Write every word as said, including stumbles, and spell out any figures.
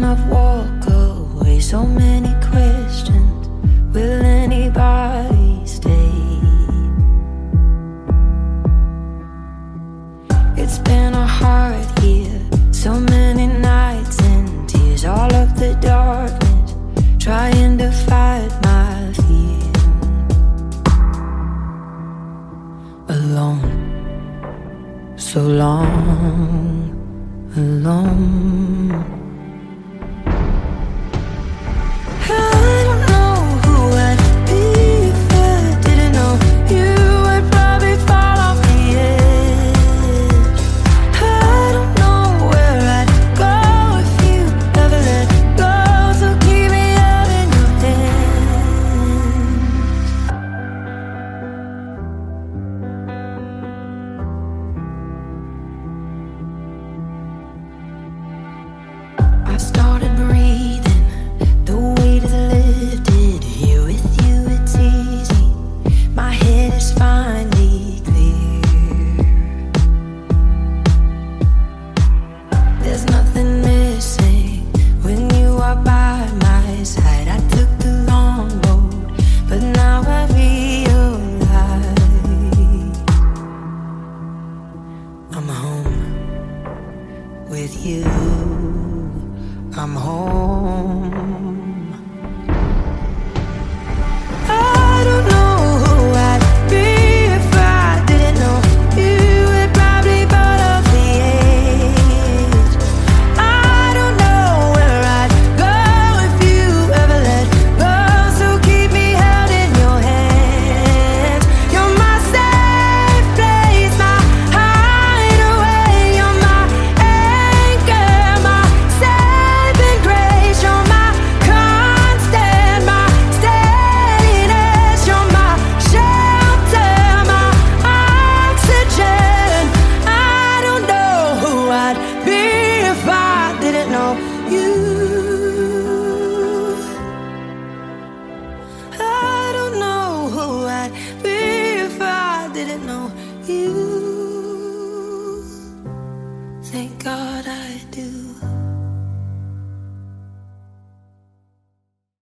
I've walked away, so many questions. Will anybody stay? It's been a hard year, so many nights and tears, all of the darkness, trying to fight my fear. Alone, so long, alone. I don't know who I'd be if I didn't know you. I'd probably fall off the edge. I don't know where I'd go if you ever let go, so keep me out in your hands. I started breathing, the weight is lifted. Here with you it's easy, my head is finally clear. There's nothing missing when you are by my side. I took the long road, but now I realize I'm home with you. I'm home. I don't know who I'd be if I didn't know you. I'd probably fall off the edge. I don't know where I'd go if you ever let go, so keep me held in your hands. You're my safe place, my hideaway. You're my anchor, my saving grace. You're my constant, my steadiness. You're my shelter, my oxygen. I don't know who I'd be if I didn't know you. I don't know who I'd be if I didn't know you.